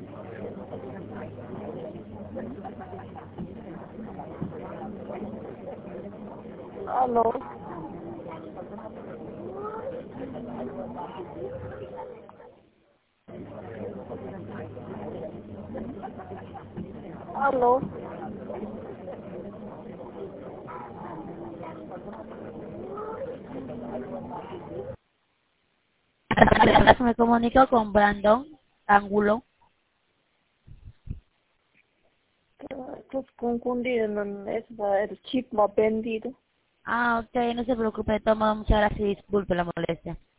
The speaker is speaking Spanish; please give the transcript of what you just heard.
Aló, aló. Me comunico con Brandon Ángulo. Estás confundido, no, es el chip más vendido. Ah, ok, no se preocupe, de todo modo, muchas gracias y disculpe la molestia.